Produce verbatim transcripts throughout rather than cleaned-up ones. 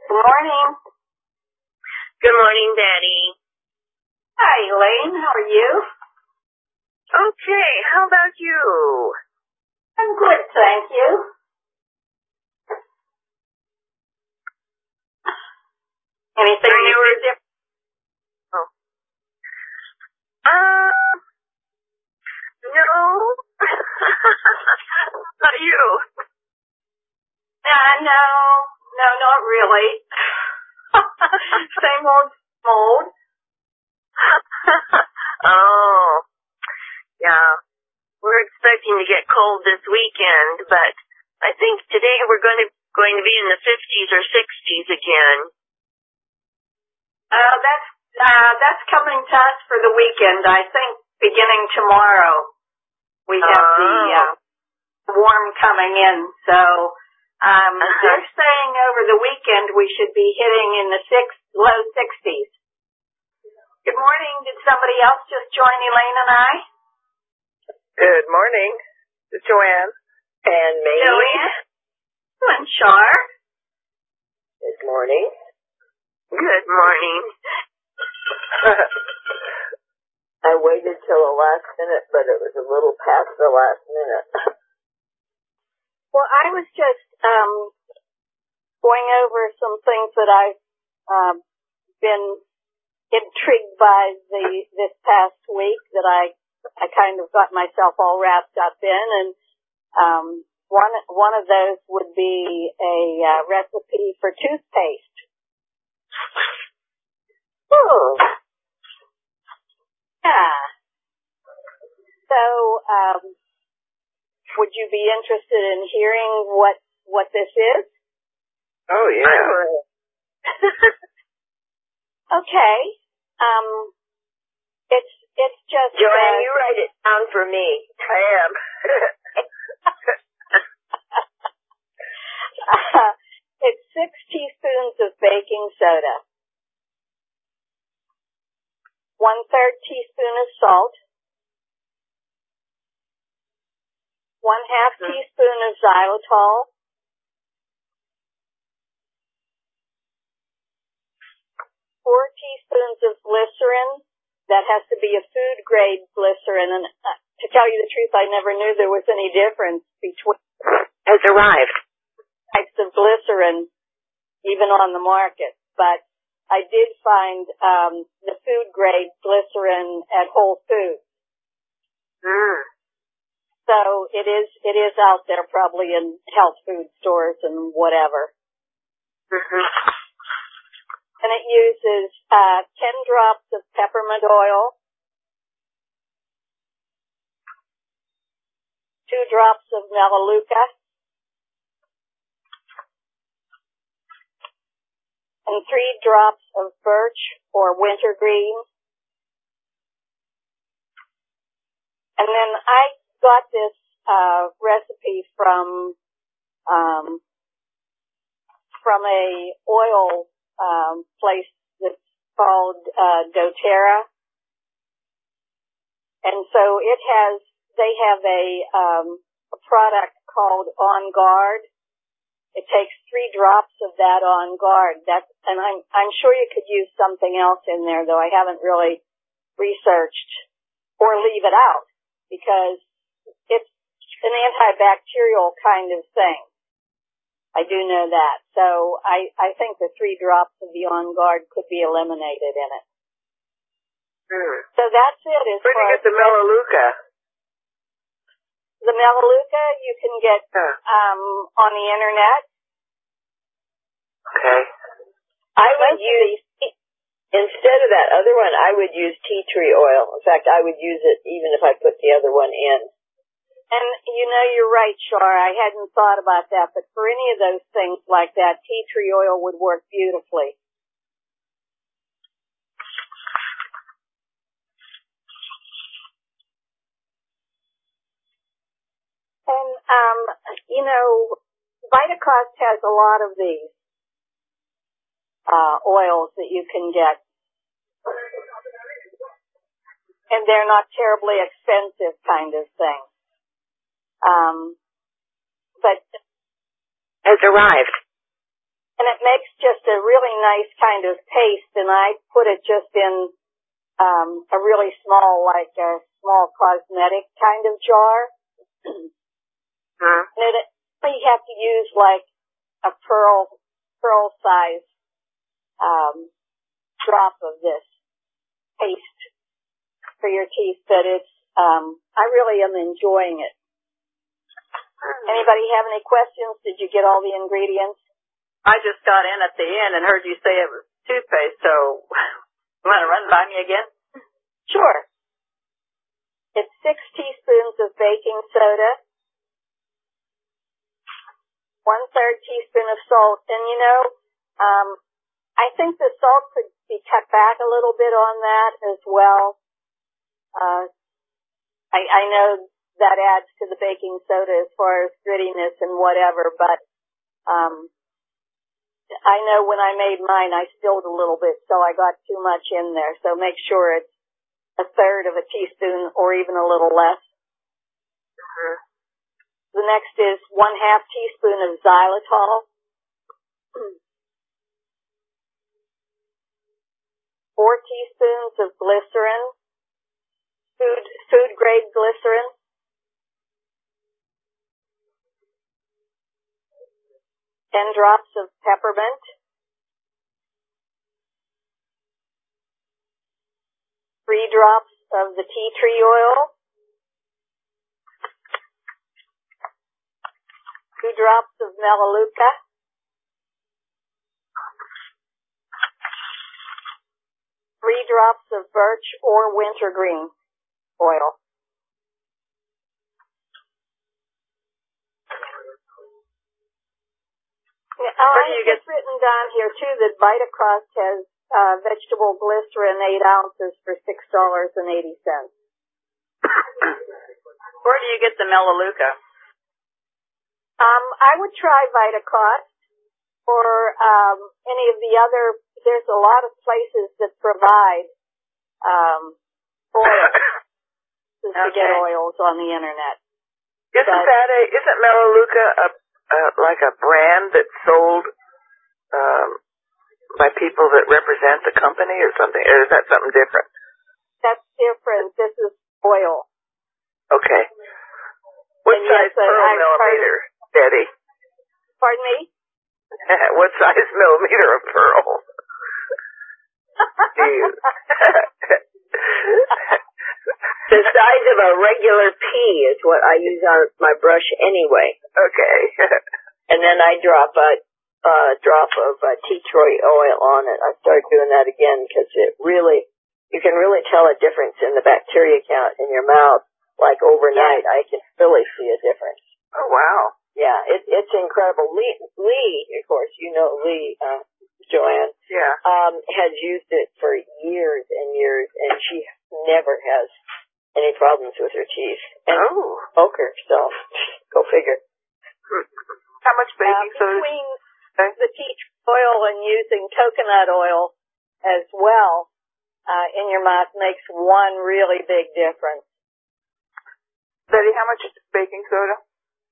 Good morning. Good morning, Daddy. Hi, Elaine. How are you? Okay, how about you? I'm good, thank you. Anything I new know or it- different? Oh. Uh, no. Not you. Uh, no, no, not really. Same old mold. Oh, yeah. We're expecting to get cold this weekend, but I think today we're going to going to be in the fifties or sixties again. Uh, that's, uh, that's coming to us for the weekend. I think beginning tomorrow we have Oh. the, uh, warm coming in. So, um, Uh-huh. they're saying over the weekend we should be hitting in the six, low sixties. Good morning. Did somebody else just join Elaine and I? Good morning. It's Joanne. And me. Joanne? And Char? Good morning. Good morning. I waited till the last minute, but it was a little past the last minute. Well, I was just um, going over some things that I've um, been intrigued by the this past week that I I kind of got myself all wrapped up in, and um, one one of those would be a uh, recipe for toothpaste. Oh. Yeah. So, um, would you be interested in hearing what what this is? Oh, yeah. Okay. Um, it's it's just Joanne, uh, you write it down for me. I am. uh, it's six teaspoons of baking soda, one third teaspoon of salt, one half Mm-hmm. teaspoon of xylitol, four teaspoons of glycerin. That has to be a food grade glycerin, and uh, to tell you the truth, I never knew there was any difference between Has arrived. types of glycerin even on the market. But I did find um, the food grade glycerin at Whole Foods. Mm. So it is it is out there probably in health food stores and whatever. Mm-hmm. And it uses uh, ten drops of peppermint oil, two drops of melaleuca, and three drops of birch or wintergreen. And then I got this uh, recipe from um, from a oil um, place that's called uh, doTERRA, and so it has. They have a um, a product called On Guard. It takes three drops of that On Guard. That's, and I'm I'm sure you could use something else in there, though I haven't really researched, or leave it out because it's an antibacterial kind of thing. I do know that. So I, I think the three drops of the On Guard could be eliminated in it. Mm. So that's it. As Where do you far get the melaleuca? The melaleuca you can get Huh. um, on the internet. Okay. I would Most of use, these, instead of that other one, I would use tea tree oil. In fact, I would use it even if I put the other one in. and you know, you're right, Char. I hadn't thought about that, but for any of those things like that, tea tree oil would work beautifully. And, um, you know, Vitacost has a lot of these uh, oils that you can get. And they're not terribly expensive kind of thing. Um, but Has arrived. and it makes just a really nice kind of paste, and I put it just in um, a really small, like a small cosmetic kind of jar. Huh? And it, you have to use like a pearl, pearl size um, drop of this paste for your teeth, but it's, um, I really am enjoying it. Anybody have any questions? Did you get all the ingredients? I just got in at the end and heard you say it was toothpaste, so you want to run by me again? Sure. It's six teaspoons of baking soda, one third teaspoon of salt, and you know, um, I think the salt could be cut back a little bit on that as well. Uh, I, I know that adds to the baking soda as far as grittiness and whatever, but um, I know when I made mine, I spilled a little bit, so I got too much in there. So make sure it's a third of a teaspoon or even a little less. Uh-huh. The next is one half teaspoon of xylitol. Four teaspoons of glycerin, food, food grade glycerin. Ten drops of peppermint. Three drops of the tea tree oil. Two drops of melaleuca. Three drops of birch or wintergreen oil. Yeah, oh, I have just written down here too that Vitacross has uh, vegetable glycerin eight ounces for six dollars and eighty cents. Where do you get the melaleuca? Um, I would try Vitacross or um, any of the other. There's a lot of places that provide um, oils to Okay. get oils on the internet. Isn't But- that a, isn't Melaleuca a, a, like a brand that's sold, um, by people that represent the company or something? Or is that something different? That's different. This is oil. Okay. What And size yes, I- pearl I've millimeter, Betty? Pardon me? What size millimeter of pearl do you? The size of a regular pea is what I use on my brush anyway. Okay. And then I drop a, a drop of uh, tea tree oil on it. I started doing that again because it really, you can really tell a difference in the bacteria count in your mouth. Like overnight, I can really see a difference. Oh, wow. Yeah, it, it's incredible. Lee, Lee, of course, you know Lee, uh, Joanne, Yeah. um, has used it for years and years, and she never has any problems with her teeth. And Oh. poker, so go figure. How much Uh, baking soda? between the tea tree oil and using coconut oil as well uh, in your mouth makes one really big difference. Betty, how much baking soda?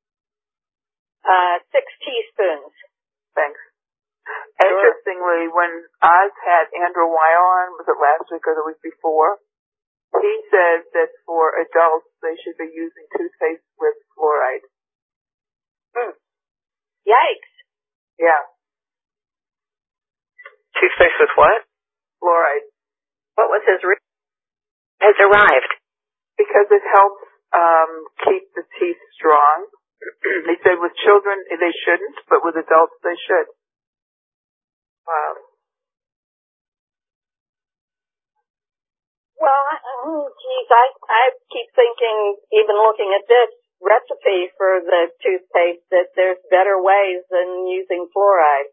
Uh, six teaspoons. Thanks. Sure. Interestingly, when Oz had Andrew Weil on, was it last week or the week before? He says that for adults, they should be using toothpaste with fluoride. Hmm. Yikes. Yeah. Toothpaste with what? Fluoride. What was his re- has arrived? Because it helps um keep the teeth strong. He said with children they shouldn't, but with adults they should. Wow. Well, oh, geez, I, I keep thinking, even looking at this recipe for the toothpaste, that there's better ways than using fluoride.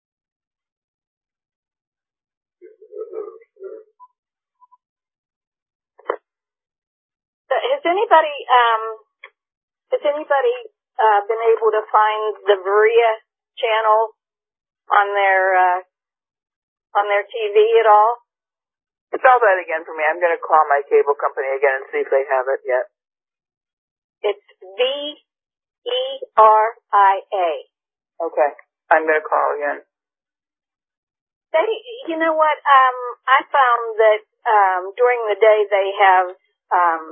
Has anybody, um, has anybody uh, been able to find the Varia channel on their uh, on their T V at all? Spell that again for me. I'm going to call my cable company again and see if they have it yet. It's V E R I A. Okay. I'm going to call again. They, you know what? Um, I found that um, during the day they have um,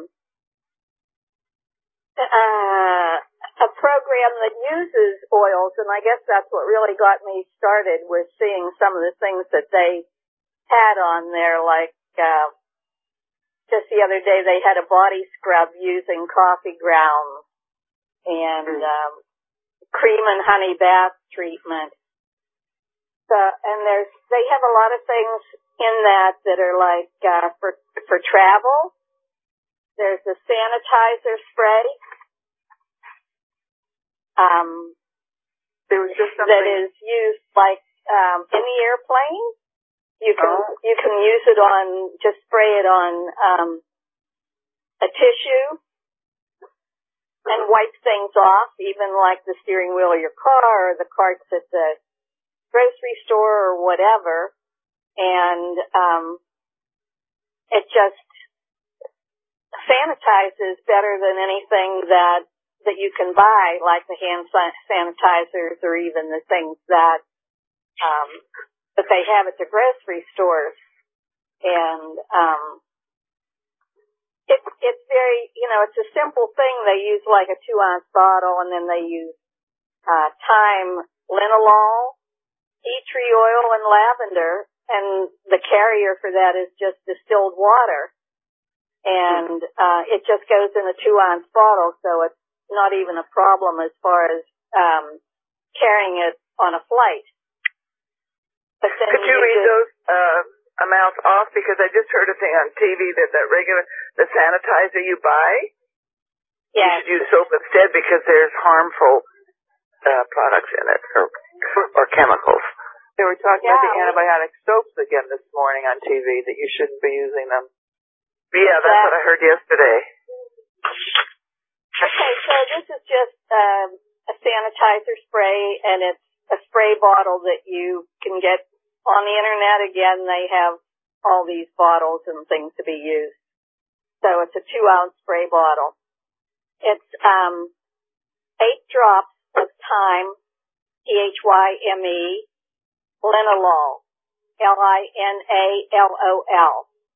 uh, a program that uses oils, and I guess that's what really got me started was seeing some of the things that they had on there. Like uh, just the other day, they had a body scrub using coffee grounds and um, cream and honey bath treatment. So, and there's, they have a lot of things in that that are like, uh, for, for travel. There's a sanitizer spray. Um, there was just something that is used like, um, in the airplane. You can, oh. you can use it on, just spray it on, um, a tissue and wipe things off, even like the steering wheel of your car or the carts at the grocery store or whatever, and um, it just sanitizes better than anything that that you can buy, like the hand sanitizers or even the things that um, that they have at the grocery stores. And um, it's it's very, you know, it's a simple thing. They use like a two ounce bottle, and then they use uh, thyme linalool, tea tree oil, and lavender, and the carrier for that is just distilled water. And uh, it just goes in a two-ounce bottle, so it's not even a problem as far as um, carrying it on a flight. But then Could you, you read just, those uh, amounts off? Because I just heard a thing on T V that that regular, the sanitizer you buy, yes. you should use soap instead because there's harmful uh, products in it, or or chemicals. They were talking yeah, about the antibiotic soaps again this morning on T V, that you shouldn't be using them. Yeah, that's what I heard yesterday. Okay, so this is just um, a sanitizer spray, and it's a spray bottle that you can get on the internet. Again, they have all these bottles and things to be used. So it's a two-ounce spray bottle. It's um, eight drops of thyme, T H Y M E, linalool, L I N A L O L.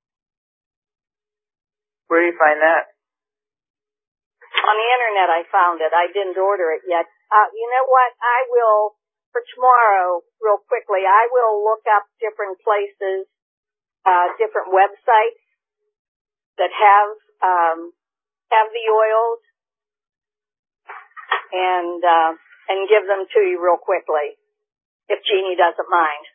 Where do you find that? On the internet I found it. I didn't order it yet. Uh, you know what? I will, for tomorrow, real quickly, I will look up different places, uh, different websites that have, um, have the oils and, uh, and give them to you real quickly, if Jeannie doesn't mind.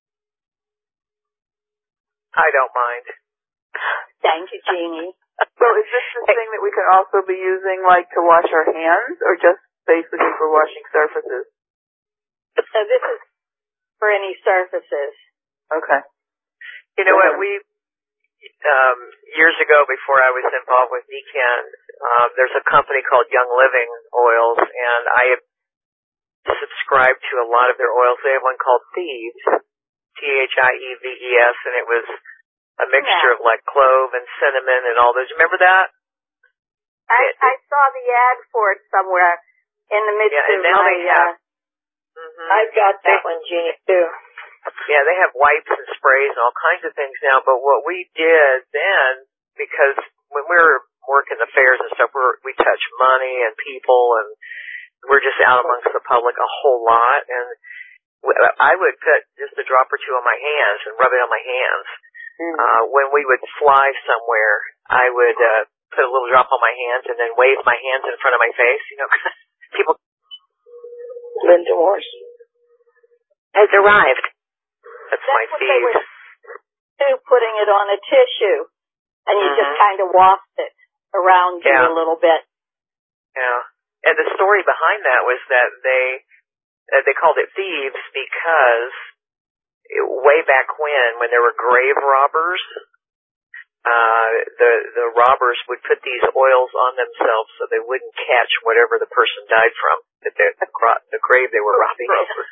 I don't mind. Thank you, Jeannie. So is this the thing that we can also be using, like, to wash our hands, or just basically for washing surfaces? So this is for any surfaces. Okay. You know what, we, um, years ago, before I was involved with D C A N, um, there's a company called Young Living Oils, and I have subscribed to a lot of their oils. They have one called Thieves, T H I E V E S, and it was a mixture yeah. of like clove and cinnamon and all those. Remember that? I, it, I saw the ad for it somewhere in the midst yeah, and of now my, they have, uh, mm-hmm. I've got that one, Jeannie, too. Yeah, they have wipes and sprays and all kinds of things now, but what we did then, because when we were working the fairs and stuff, we're, we touch money and people, and we're just out amongst the public a whole lot, and I would put just a drop or two on my hands and rub it on my hands. Uh, when we would fly somewhere, I would, uh, put a little drop on my hands and then wave my hands in front of my face, you know, people. Linda Morse has arrived. That's, That's my what thieves. They would do, putting it on a tissue, and you mm-hmm. just kind of waft it around you yeah. a little bit. Yeah. And the story behind that was that they, uh, they called it thieves because way back when, when there were grave robbers, uh, the, the robbers would put these oils on themselves so they wouldn't catch whatever the person died from, the, the, the grave they were robbing.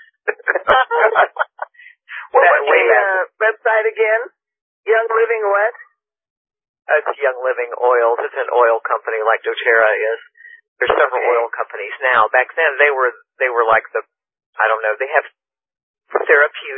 What was the uh, website again? Young Living what? It's Young Living Oils. It's an oil company like doTERRA is. There's several okay. oil companies now. Back then they were, they were like the, I don't know, they have therapeutic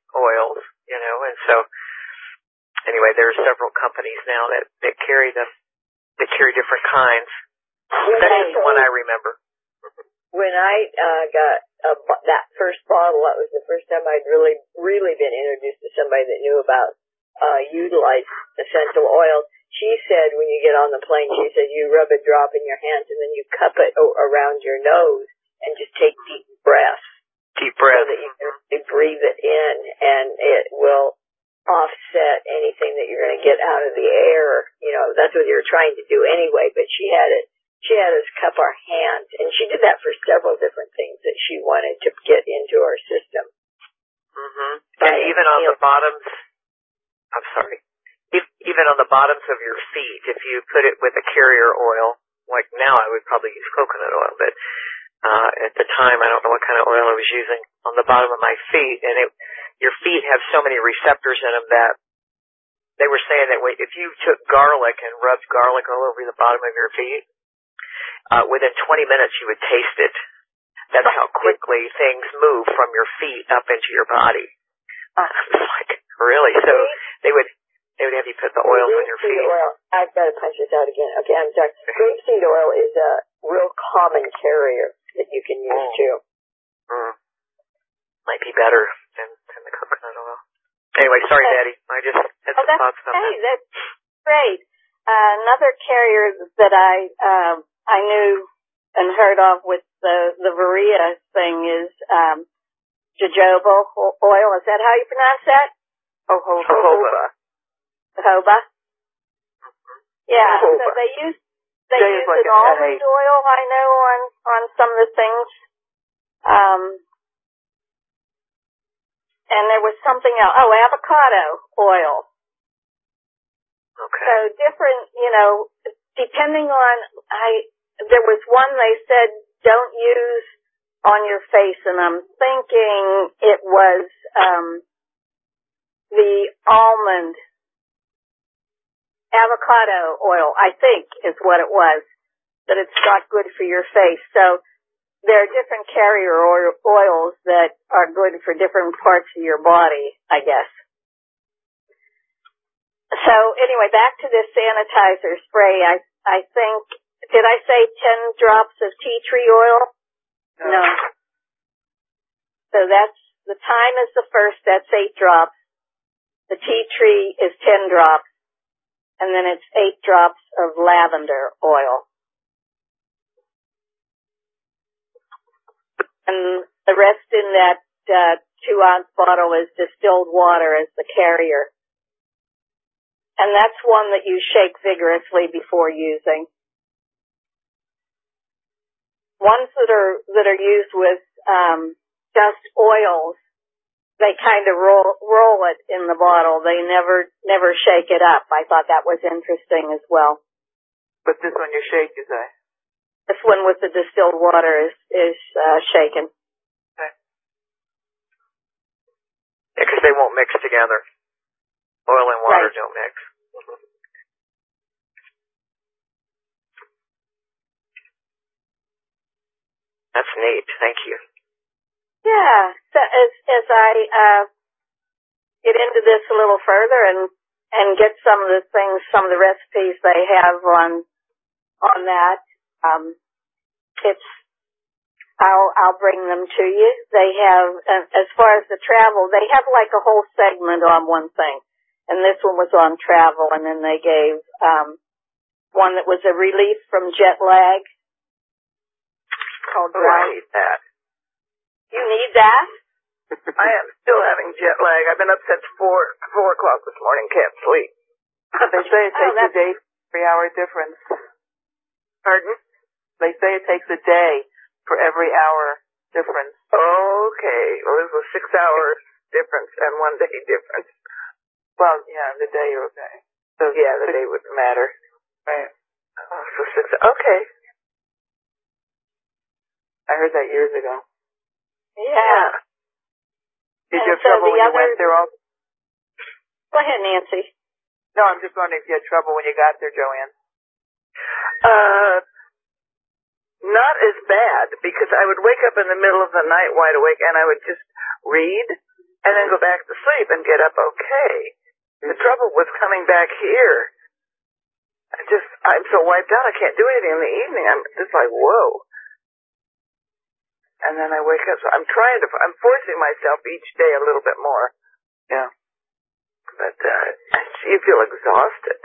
oils, you know, and so anyway, there are several companies now that, that carry them, that carry different kinds. That is the one I remember. When I uh, got uh, that first bottle, that was the first time I'd really, really been introduced to somebody that knew about uh, utilized essential oils. She said when you get on the plane, she said you rub a drop in your hands and then you cup it o- around your nose and just take deep breaths. Deep breath. So that you can breathe it in, and it will offset anything that you're going to get out of the air. You know, that's what you're trying to do anyway, but she had it. She had us cup our hands, and she did that for several different things that she wanted to get into our system. Mm-hmm. And even on the bottoms, I'm sorry, if, even on the bottoms of your feet, if you put it with a carrier oil, like now I would probably use coconut oil, but uh, at the time I don't know what kind of oil I was using on the bottom of my feet, and it, your feet have so many receptors in them that they were saying that if you took garlic and rubbed garlic all over the bottom of your feet, Uh, within twenty minutes you would taste it. That's how quickly things move from your feet up into your body. Uh, like, really? So they would, they would have you put the oils on your feet. Oil. I've got to punch this out again. Okay, I'm sorry. Grapeseed oil is a real common carrier that you can use mm. too. Mm. Might be better than, than the coconut oil. Anyway, sorry, Daddy. I just had some oh, thoughts on hey, that. That's great. Uh, another carrier that I, um, I knew and heard of with the, the Varia thing is, um, jojoba oil. Is that how you pronounce that? Jojoba. Jojoba. Jojoba? Yeah. Jojoba. So they use, they Jay use like an almond oil, I know, on, on some of the things. Um, and there was something else. Oh, avocado oil. Okay. So different, you know, depending on, I, there was one they said don't use on your face, and I'm thinking it was um the almond avocado oil, I think is what it was, that it's not good for your face. So there are different carrier oils that are good for different parts of your body, I guess. So anyway, back to this sanitizer spray. I I think, did I say ten drops of tea tree oil? No. no. So that's, the thyme is the first, that's eight drops. The tea tree is ten drops. And then it's eight drops of lavender oil. And the rest in that uh, two ounce bottle is distilled water as the carrier. And that's one that you shake vigorously before using. Ones that are that are used with um, just oils, they kind of roll roll it in the bottle. They never never shake it up. I thought that was interesting as well. But this one you shake, you say? This one with the distilled water is is uh, shaken. Okay. Yeah, because they won't mix together. Oil and water right. don't mix. Mm-hmm. That's neat. Thank you. Yeah. So as as I uh, get into this a little further and and get some of the things, some of the recipes they have on on that, um, it's I'll I'll bring them to you. They have, as far as the travel, they have like a whole segment on one thing, and this one was on travel, and then they gave um, one that was a relief from jet lag. Called oh, I need that. You need that? I am still having jet lag. I've been up since four four o'clock this morning. Can't sleep. They say it takes oh, a day, three hour difference. Pardon? They say it takes a day for every hour difference. Okay. Well, there's a six hour difference and one day difference. Well, yeah, the day, okay. So yeah, the day wouldn't matter. Right. Oh, so six. Okay. I heard that years ago. Yeah. Did you have so trouble when you went there? All? Go ahead, Nancy. No, I'm just wondering if you had trouble when you got there, Joanne. Uh, not as bad, because I would wake up in the middle of the night wide awake and I would just read, and then go back to sleep and get up okay. The trouble was coming back here. I just, I'm so wiped out, I can't do anything in the evening. I'm just like, whoa. And then I wake up, so I'm trying to, I'm forcing myself each day a little bit more. Yeah. But, uh, you feel exhausted.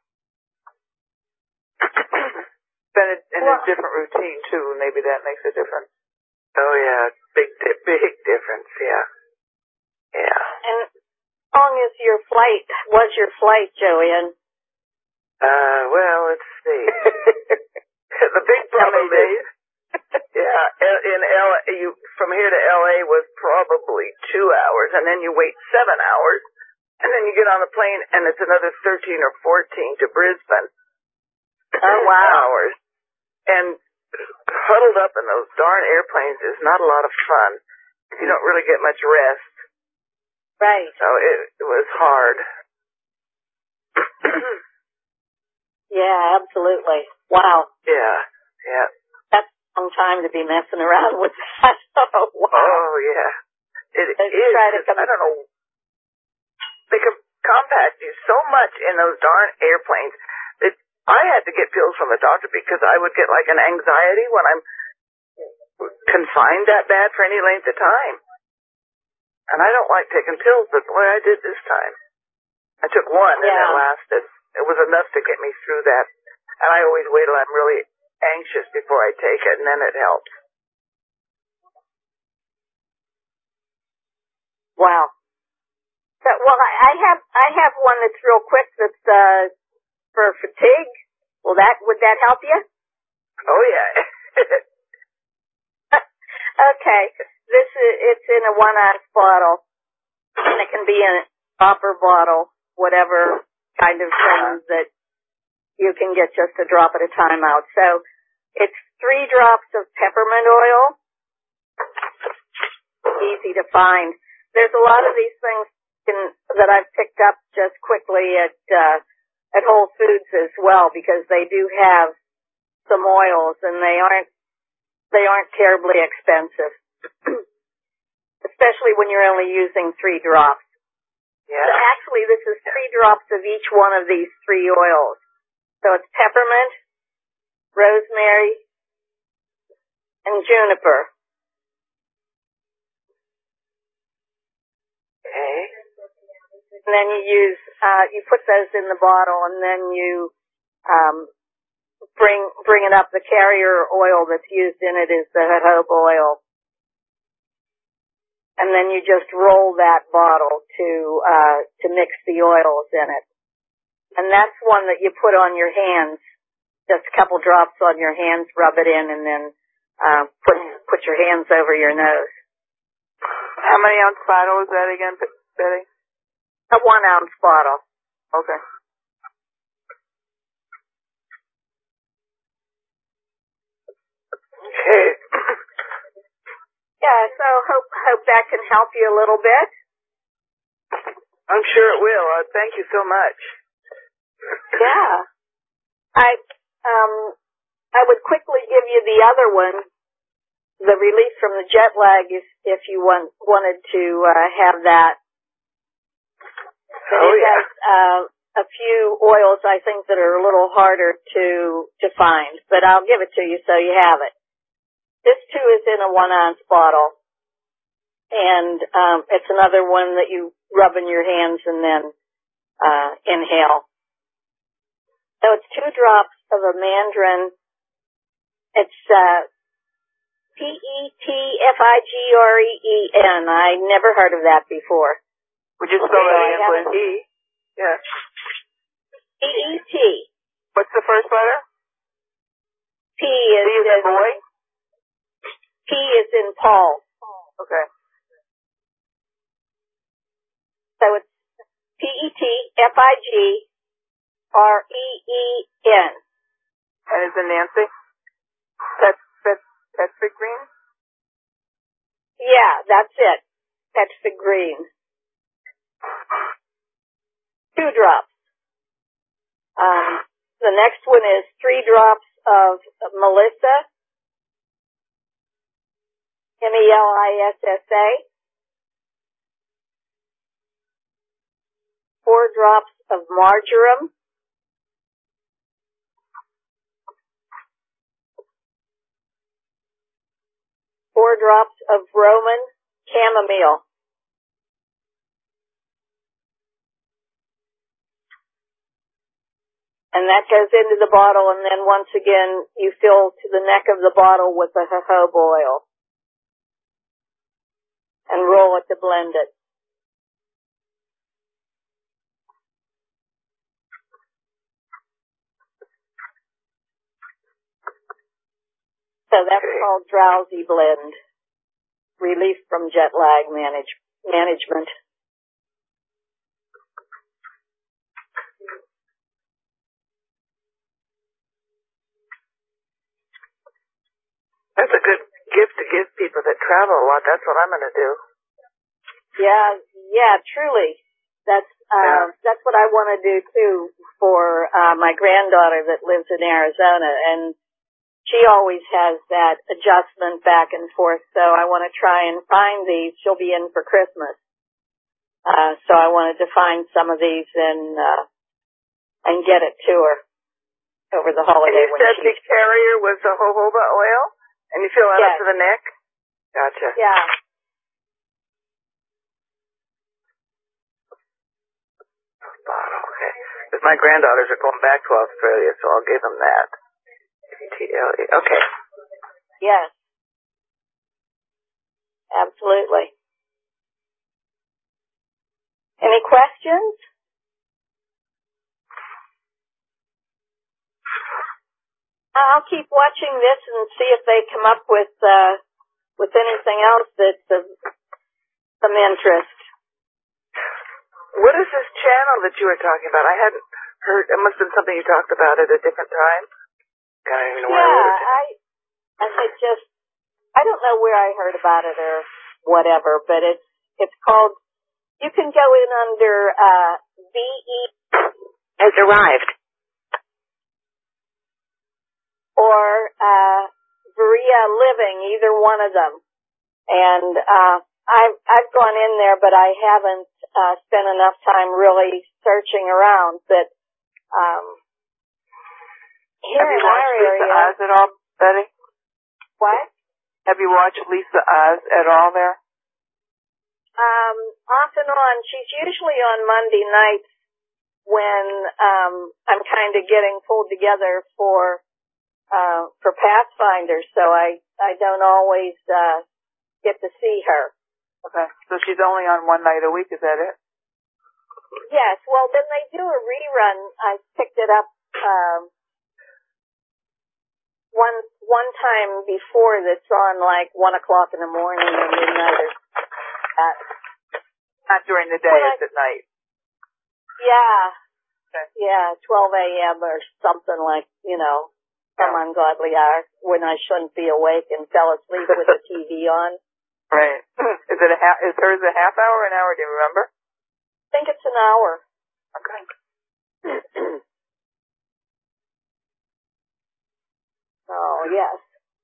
But it, and well, a different routine too, maybe that makes a difference. Oh yeah, big, big difference, yeah. Yeah. And how long is your flight, was your flight, Joanne? Uh, well, let's see. The big problem is, yeah, in L A, you, from here to L A was probably two hours, and then you wait seven hours, and then you get on the plane, and it's another thirteen or fourteen to Brisbane. Oh, wow. Hours. And huddled up in those darn airplanes is not a lot of fun. You don't really get much rest. Right. So it, it was hard. Yeah, absolutely. Wow. Yeah, yeah. That's a long time to be messing around with that. Oh, wow. Oh, yeah. It Let's is. Try to come... I don't know. They can compact you so much in those darn airplanes that I had to get pills from the doctor because I would get like an anxiety when I'm confined that bad for any length of time. And I don't like taking pills, but the way I did this time. I took one and yeah. it lasted. It was enough to get me through that. And I always wait till I'm really anxious before I take it, and then it helps. Wow. So, well, I have I have one that's real quick that's uh, for fatigue. Will that would that help you? Oh yeah. Okay. This is it's in a one ounce bottle, and it can be in a copper bottle, whatever kind of thing that you can get just a drop at a time out. So it's three drops of peppermint oil. Easy to find. There's a lot of these things in, that I've picked up just quickly at uh, at Whole Foods as well, because they do have some oils and they aren't they aren't terribly expensive, especially when you're only using three drops. Yeah. So actually, this is three drops of each one of these three oils. So it's peppermint, rosemary, and juniper. Okay. And then you use, uh, you put those in the bottle, and then you um, bring bring it up. The carrier oil that's used in it is the jojoba oil. And then you just roll that bottle to uh to mix the oils in it. And that's one that you put on your hands, just a couple drops on your hands, rub it in, and then uh put put your hands over your nose. How many ounce bottle is that again, Betty? A one ounce bottle. Okay. Okay. Yeah, so hope hope that can help you a little bit. I'm sure it will. Uh, thank you so much. Yeah. I um I would quickly give you the other one, the relief from the jet lag, if if you want wanted to uh, have that. Oh it yeah. has uh, a few oils I think that are a little harder to to find, but I'll give it to you so you have it. This too is in a one ounce bottle, and um, it's another one that you rub in your hands and then uh, inhale. So it's two drops of a mandarin. It's uh, P E T F I G R E E N. I never heard of that before. Would you spell that again, please? E. Yeah. P E T. What's the first letter? P is in, in boy. P is in Paul. Okay. So it's P E T F I G R E E N. And is in Nancy? That's that's that's the green? Yeah, that's it. That's the green. Two drops. Um, the next one is three drops of Melissa. M E L I S S A. drops of marjoram, four drops of Roman chamomile. And that goes into the bottle, and then once again, you fill to the neck of the bottle with the jojoba oil. And roll it to blend it. So that's called Drowsy Blend. Relief from jet lag manage, management. That's a good gift to give people that travel a lot. That's what I'm going to do. Yeah, yeah, truly. That's uh, yeah. That's what I want to do too for uh, my granddaughter that lives in Arizona, and she always has that adjustment back and forth. So I want to try and find these. She'll be in for Christmas, uh, so I wanted to find some of these and uh, and get it to her over the holiday. And you said the carrier was the jojoba oil. And you fill it yes. up to the neck? Gotcha. Yeah. Bottle, okay. Because my granddaughters are going back to Australia, so I'll give them that. T L E. Okay. Yes. Absolutely. Any questions? I'll keep watching this and see if they come up with uh, with anything else that's of some interest. What is this channel that you were talking about? I hadn't heard. It must have been something you talked about at a different time. I don't even know where yeah, I wrote it. I, I it just, I don't know where I heard about it or whatever, but it's it's called. You can go in under uh, V E has arrived. Or uh, Veria Living, either one of them. And uh, I've I've gone in there, but I haven't uh, spent enough time really searching around. But um, here Have you in our watched Lisa area, Oz at all, Betty? What? Have you watched Lisa Oz at all there? Um, off and on. She's usually on Monday nights when um, I'm kind of getting pulled together for. Uh, for Pathfinder, so I, I don't always, uh, get to see her. Okay. So she's only on one night a week, is that it? Yes. Well, then they do a rerun. I picked it up, um, one, one time before that's on like one o'clock in the morning or midnight or that. Not during the day, it's at night. Yeah. Okay. Yeah, twelve a.m. or something like, you know. Some ungodly hour when I shouldn't be awake and fell asleep with the T V on. Right. Is it a half? Is hers a half hour or an hour? Do you remember? I think it's an hour. Okay. Oh yes.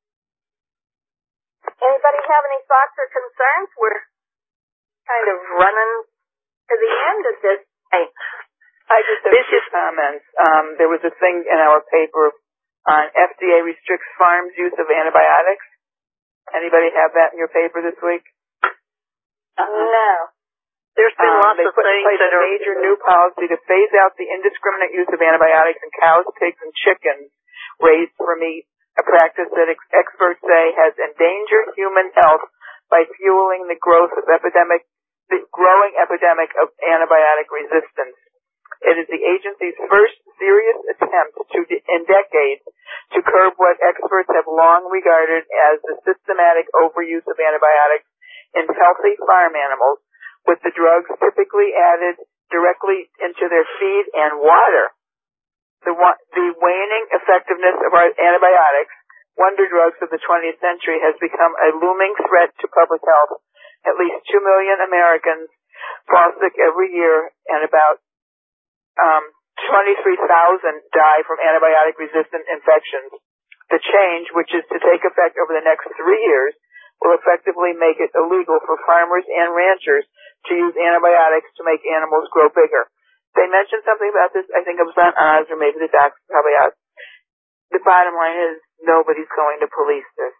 Anybody have any thoughts or concerns? We're kind of running to the end of this. Hey, I just have two comments. Um, there was a thing in our paper on F D A restricts farms' use of antibiotics. Anybody have that in your paper this week? Uh, no. There's been um, lots they of put in things place that a are major new policy to phase out the indiscriminate use of antibiotics in cows, pigs, and chickens raised for meat, a practice that ex- experts say has endangered human health by fueling the growth of epidemic, the growing epidemic of antibiotic resistance. It is the agency's first serious attempt to, in decades, to curb what experts have long regarded as the systematic overuse of antibiotics in healthy farm animals, with the drugs typically added directly into their feed and water. The, the waning effectiveness of our antibiotics, wonder drugs of the twentieth century, has become a looming threat to public health. At least two million Americans fall sick every year, and about Um, twenty-three thousand die from antibiotic-resistant infections. The change, which is to take effect over the next three years, will effectively make it illegal for farmers and ranchers to use antibiotics to make animals grow bigger. they mentioned something about this. I think it was on Oz, or maybe the docs, probably Oz. The bottom line is nobody's going to police this.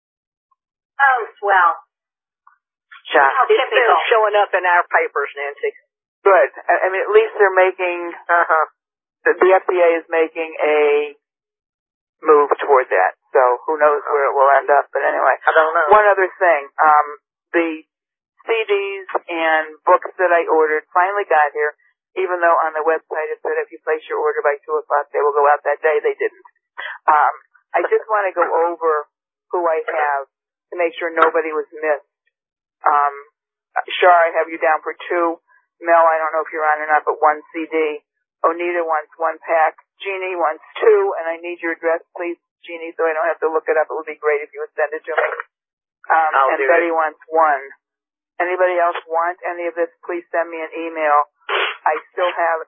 Oh, well. Yeah. It's still showing up in our papers, Nancy. Good. I mean, at least they're making, uh-huh. the, the F D A is making a move toward that. So who knows where it will end up. But anyway. I don't know. One other thing. Um, the C Ds and books that I ordered finally got here, even though on the website it said if you place your order by two o'clock, they will go out that day. They didn't. Um, I just want to go over who I have to make sure nobody was missed. Um, Shar, I have you down for two. Mel, I don't know if you're on or not, but one C D. Onita wants one pack. Jeannie wants two, and I need your address, please, Jeannie, so I don't have to look it up. It would be great if you would send it to me. Um, and Betty it. wants one. Anybody else want any of this, please send me an email. I still have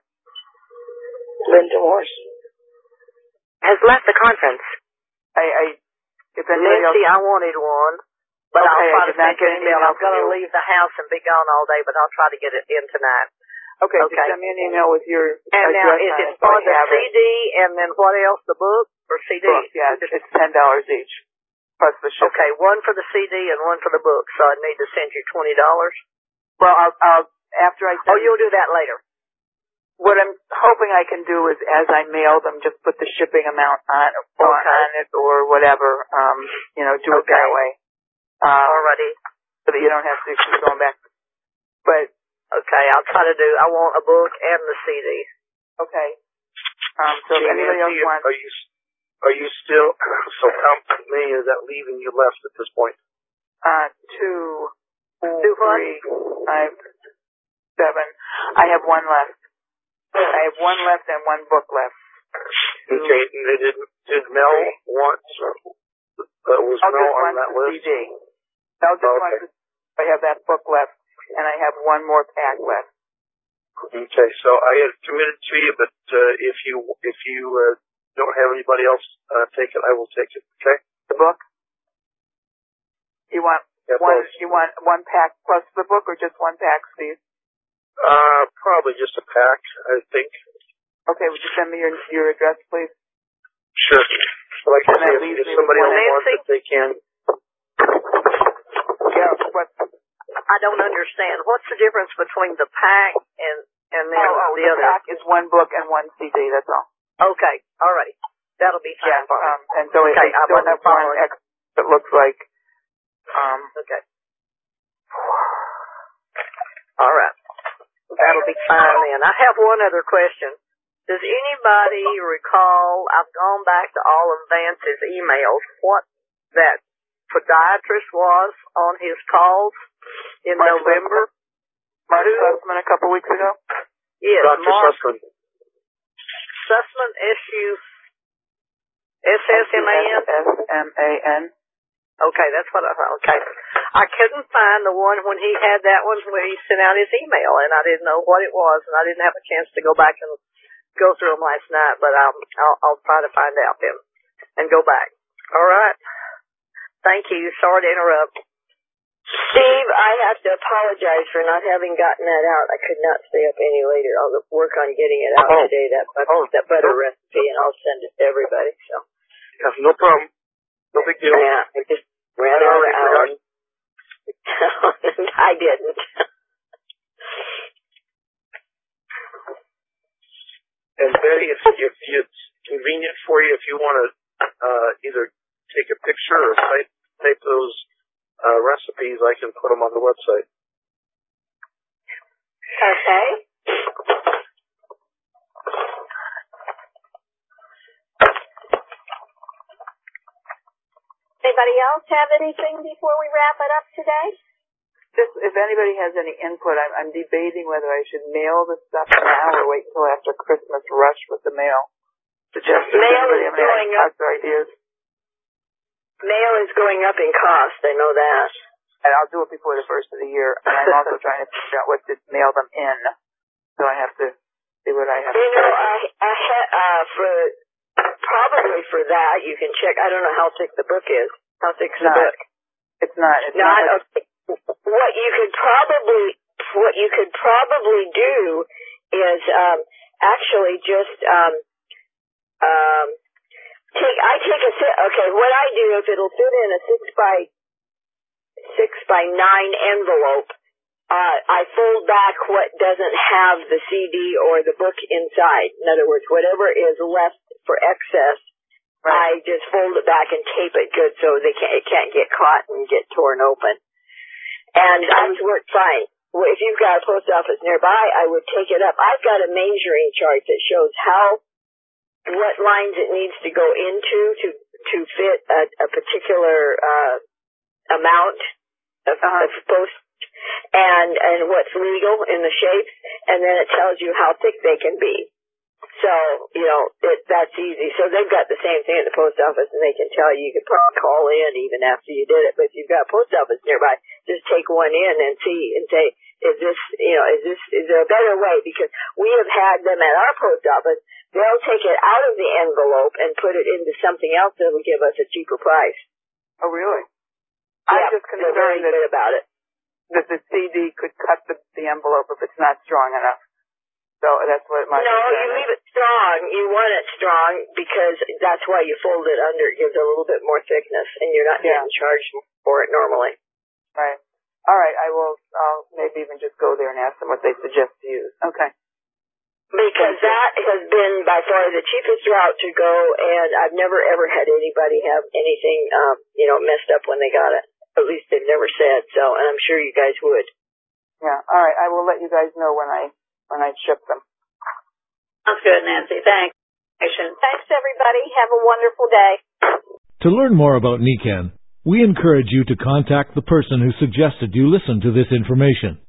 Linda Morse has left the conference. I, I if anybody Nancy, else, I wanted one, but okay, I'll try to send you an email. I'm going to you. leave the house and be gone all day, but I'll try to get it in tonight. Okay, okay. Just send me an email with your and address. And now, is it for the C D it. and then what else, the book or C D? Book, yeah, it's ten dollars each, plus the shipping. Okay, one for the C D and one for the book, so I need to send you twenty dollars? Well, I'll, I'll after I send Oh, you'll do that later. What I'm hoping I can do is, as I mail them, just put the shipping amount on, okay. on it or whatever, um, you know, do okay. it that way. Um, Alrighty. So that you don't have to keep going back. But, okay, I'll try to do, I want a book and the C D. Okay. Um, so if anybody else wants. Are you, are you still, so how many is that leaving you left at this point? Uh, two, two three, five, seven. I have one left. I have one left and one book left. Okay, did, did Mel want, uh, was I'll Mel on that list? C D. I'll just okay. want to, I have that book left, and I have one more pack left. Okay, so I had committed to you, but uh, if you if you uh, don't have anybody else uh, take it, I will take it. Okay. The book. You want yeah, one? both. You want one pack plus the book, or just one pack, Steve? Uh, probably just a pack, I think. Okay, would you send me your your address, please? Sure. Like I said, if, if somebody else wants it, they can. Yeah, what? I don't understand. What's the difference between the pack and and then oh, oh, the, the other? pack is one book and one C D. That's all. Okay, all right, that'll be fine. Yeah, for um, and so okay, it, it still have one X that looks like. Um. Okay. All right, that'll be fine then. I have one other question. Does anybody recall? I've gone back to all of Vance's emails. What that podiatrist was on his calls in Mark November? Mark Sussman a couple weeks ago? Yes, Doctor Mark Sussman. Sussman, S U S S M A N? S M A N. Okay, that's what I thought. Okay. I couldn't find the one when he had that one where he sent out his email, and I didn't know what it was, and I didn't have a chance to go back and go through them last night, but um, I'll, I'll try to find out then and go back. All right. Thank you. Sorry to interrupt. Steve, I have to apologize for not having gotten that out. I could not stay up any later. I'll work on getting it out oh. today, that butter, oh. that butter oh. recipe, and I'll send it to everybody. So. Yeah, no problem. No big deal. Yeah, I just ran I out of hours. I didn't. And Betty, if, if it's convenient for you, if you want to uh, either take a picture or type, type those uh, recipes, I can put them on the website. Okay. Anybody else have anything before we wrap it up today? Just, if anybody has any input, I'm, I'm debating whether I should mail the stuff now or wait until after Christmas rush with the mail. Suggest mail anybody is have any going up. ideas? Mail is going up in cost. I know that. And I'll do it before the first of the year. And I'm also trying to figure out what to mail them in. So I have to see what I have you to You know, I, I had, uh, for, probably for that, you can check. I don't know how thick the book is. How thick's the book? It's not. It's no, not. I don't think. What you could probably, what you could probably do is um, actually just um, um, take. I take a okay. What I do if it'll fit in a six by six by nine envelope, uh, I fold back what doesn't have the C D or the book inside. In other words, whatever is left for excess, right. I just fold it back and tape it good so they can't, it can't get caught and get torn open. And that's worked fine. If you've got a post office nearby, I would take it up. I've got a measuring chart that shows how, what lines it needs to go into to, to fit a, a particular, uh, amount of, uh-huh. of post, and, and what's legal in the shapes, and then it tells you how thick they can be. So, you know, it, that's easy. So they've got the same thing at the post office, and they can tell you. You can probably call in even after you did it. But if you've got a post office nearby, just take one in and see and say, is this, you know, is this, is there a better way? Because we have had them at our post office. They'll take it out of the envelope and put it into something else that will give us a cheaper price. Oh, really? Yeah, I'm just concerned very that, good about it. that the C D could cut the, the envelope if it's not strong enough. So that's what my No, you is. leave it strong. You want it strong because that's why you fold it under. It gives a little bit more thickness, and you're not yeah. getting charged for it normally. Right. All right. I will. I'll maybe even just go there and ask them what they suggest to use. Okay. Because that has been by far the cheapest route to go, and I've never ever had anybody have anything, um, you know, messed up when they got it. At least they've never said so, and I'm sure you guys would. Yeah. All right. I will let you guys know when I. when I ship them. Sounds good, Nancy. Thanks. Thanks, everybody. Have a wonderful day. To learn more about Nican, we encourage you to contact the person who suggested you listen to this information.